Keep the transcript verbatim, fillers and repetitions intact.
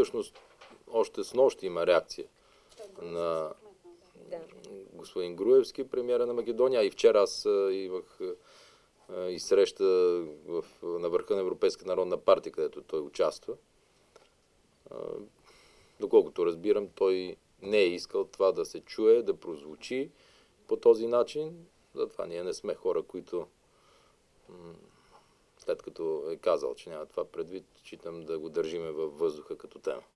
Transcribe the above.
всъщност още с нощи има реакция на господин Груевски, премиера на Македония. А и вчера аз имах и среща в, на върха на Европейска народна партия, където той участва. Доколкото разбирам, той не е искал това да се чуе, да прозвучи по този начин. Затова ние не сме хора, които след като е казал, че няма това предвид, считам да го държиме във въздуха като тема.